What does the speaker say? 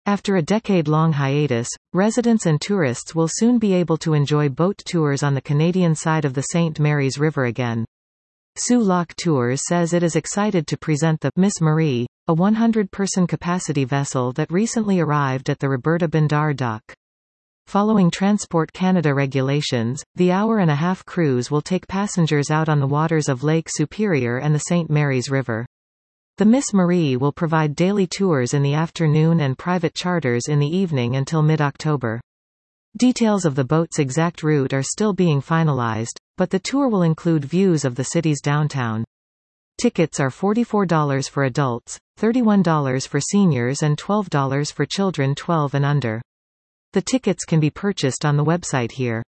After a decade-long hiatus, residents and tourists will soon be able to enjoy boat tours on the Canadian side of the St. Mary's River again. Soo Lock Tours says it is excited to present the Miss Marie, a 100-person capacity vessel that recently arrived at the Roberta Bandar dock. Following Transport Canada regulations, the hour-and-a-half cruise will take passengers out on the waters of Lake Superior and the St. Mary's River. The Miss Marie will provide daily tours in the afternoon and private charters in the evening until mid-October. Details of the boat's exact route are still being finalized, but the tour will include views of the city's downtown. Tickets are $44 for adults, $31 for seniors and $12 for children 12 and under. The tickets can be purchased on the website here.